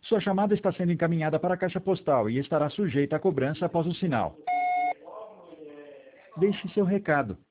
Sua chamada está sendo encaminhada para a caixa postal e estará sujeita a cobrança após o sinal. Deixe seu recado.